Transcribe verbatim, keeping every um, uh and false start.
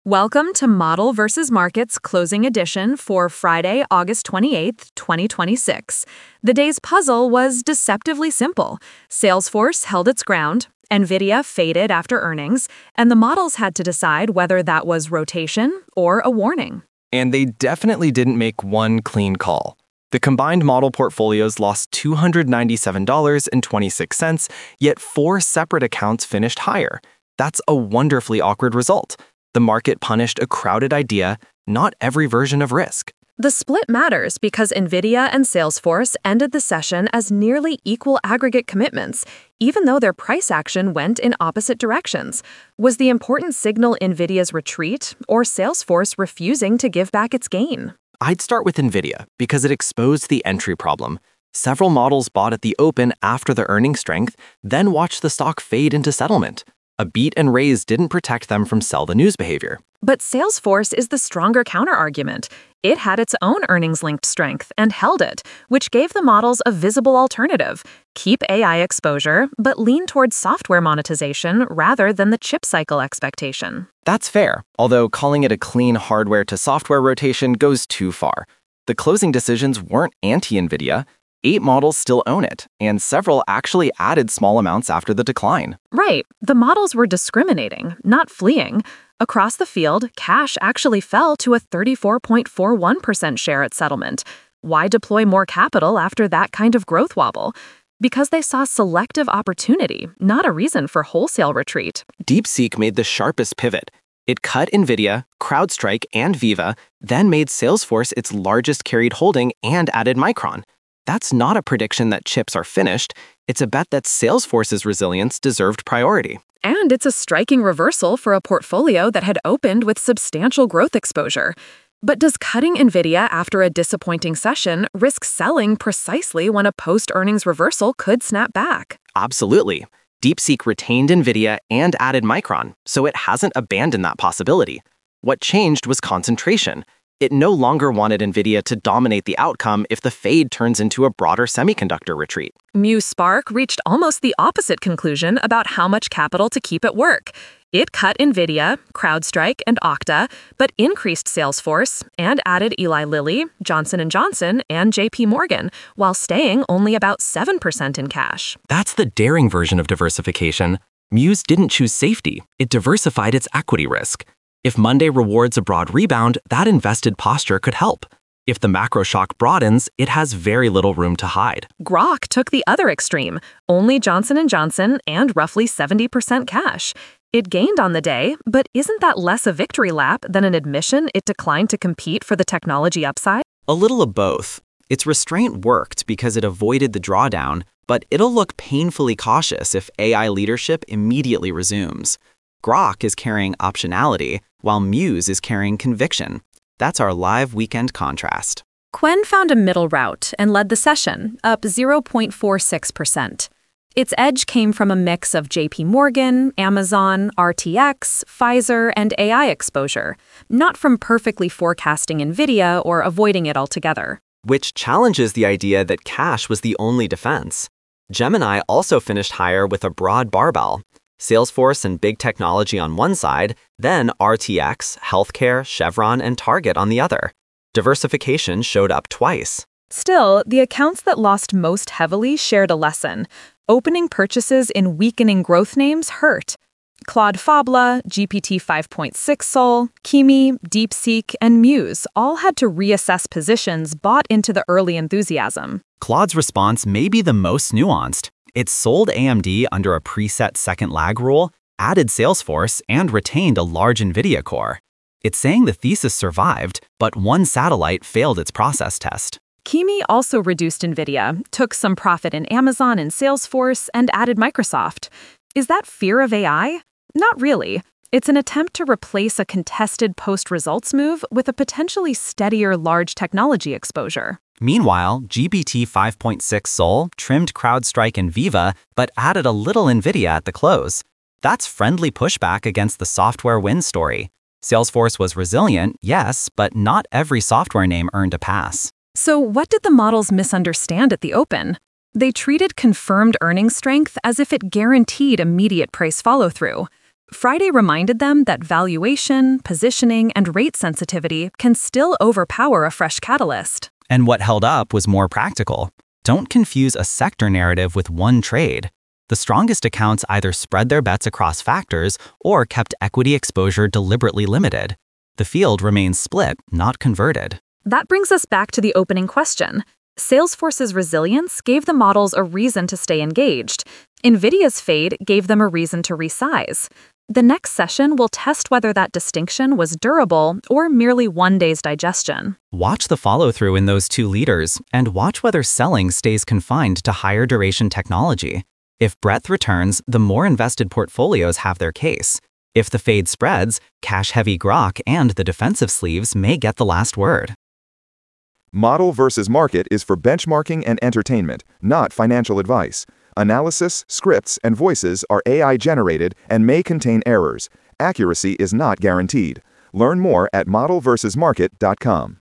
Welcome to Model versus Markets Closing Edition for Friday, August twenty-eighth, twenty twenty-six. The day's puzzle was deceptively simple. Salesforce held its ground, NVIDIA faded after earnings, and the models had to decide whether that was rotation or a warning. And they definitely didn't make one clean call. The combined model portfolios lost two hundred ninety-seven dollars and twenty-six cents, yet four separate accounts finished higher. That's a wonderfully awkward result. The market punished a crowded idea, not every version of risk. The split matters because NVIDIA and Salesforce ended the session as nearly equal aggregate commitments, even though their price action went in opposite directions. Was the important signal NVIDIA's retreat or Salesforce refusing to give back its gain? I'd start with NVIDIA because it exposed the entry problem. Several models bought at the open after the earning strength, then watched the stock fade into settlement. A beat and raise didn't protect them from sell-the-news behavior. But Salesforce is the stronger counterargument. It had its own earnings-linked strength and held it, which gave the models a visible alternative. Keep A I exposure, but lean towards software monetization rather than the chip cycle expectation. That's fair, although calling it a clean hardware to software rotation goes too far. The closing decisions weren't anti-NVIDIA. Eight models still own it, and several actually added small amounts after the decline. Right. The models were discriminating, not fleeing. Across the field, cash actually fell to a thirty-four point four one percent share at settlement. Why deploy more capital after that kind of growth wobble? Because they saw selective opportunity, not a reason for wholesale retreat. DeepSeek made the sharpest pivot. It cut NVIDIA, CrowdStrike, and Viva, then made Salesforce its largest carried holding and added Micron. That's not a prediction that chips are finished. It's a bet that Salesforce's resilience deserved priority. And it's a striking reversal for a portfolio that had opened with substantial growth exposure. But does cutting NVIDIA after a disappointing session risk selling precisely when a post-earnings reversal could snap back? Absolutely. DeepSeek retained NVIDIA and added Micron, so it hasn't abandoned that possibility. What changed was concentration. It no longer wanted NVIDIA to dominate the outcome if the fade turns into a broader semiconductor retreat. Muse Spark reached almost the opposite conclusion about how much capital to keep at work. It cut NVIDIA, CrowdStrike, and Okta, but increased Salesforce and added Eli Lilly, Johnson and Johnson, and J P Morgan, while staying only about seven percent in cash. That's the daring version of diversification. Muse didn't choose safety. It diversified its equity risk. If Monday rewards a broad rebound, that invested posture could help. If the macro shock broadens, it has very little room to hide. Grok took the other extreme, only Johnson and Johnson and roughly seventy percent cash. It gained on the day, but isn't that less a victory lap than an admission it declined to compete for the technology upside? A little of both. Its restraint worked because it avoided the drawdown, but it'll look painfully cautious if A I leadership immediately resumes. Grok is carrying optionality, while Muse is carrying conviction. That's our live weekend contrast. Qwen found a middle route and led the session, up zero point four six percent. Its edge came from a mix of J P Morgan, Amazon, R T X, Pfizer, and A I exposure, not from perfectly forecasting NVIDIA or avoiding it altogether. Which challenges the idea that cash was the only defense. Gemini also finished higher with a broad barbell. Salesforce and big technology on one side, then R T X, healthcare, Chevron, and Target on the other. Diversification showed up twice. Still, the accounts that lost most heavily shared a lesson. Opening purchases in weakening growth names hurt. Claude Fabla, G P T five point six Sol, Kimi, DeepSeek, and Muse all had to reassess positions bought into the early enthusiasm. Claude's response may be the most nuanced. It sold A M D under a preset second lag rule, added Salesforce, and retained a large NVIDIA core. It's saying the thesis survived, but one satellite failed its process test. Kimi also reduced NVIDIA, took some profit in Amazon and Salesforce, and added Microsoft. Is that fear of A I? Not really. It's an attempt to replace a contested post-results move with a potentially steadier large technology exposure. Meanwhile, G P T five point six Sol trimmed CrowdStrike and Viva, but added a little NVIDIA at the close. That's friendly pushback against the software win story. Salesforce was resilient, yes, but not every software name earned a pass. So what did the models misunderstand at the open? They treated confirmed earnings strength as if it guaranteed immediate price follow-through. Friday reminded them that valuation, positioning, and rate sensitivity can still overpower a fresh catalyst. And what held up was more practical. Don't confuse a sector narrative with one trade. The strongest accounts either spread their bets across factors or kept equity exposure deliberately limited. The field remains split, not converted. That brings us back to the opening question. Salesforce's resilience gave the models a reason to stay engaged. NVIDIA's fade gave them a reason to resize. The next session will test whether that distinction was durable or merely one day's digestion. Watch the follow-through in those two leaders, and watch whether selling stays confined to higher duration technology. If breadth returns, the more invested portfolios have their case. If the fade spreads, cash-heavy grok and the defensive sleeves may get the last word. Model versus market is for benchmarking and entertainment, not financial advice. Analysis, scripts, and voices are A I-generated and may contain errors. Accuracy is not guaranteed. Learn more at model versus market dot com.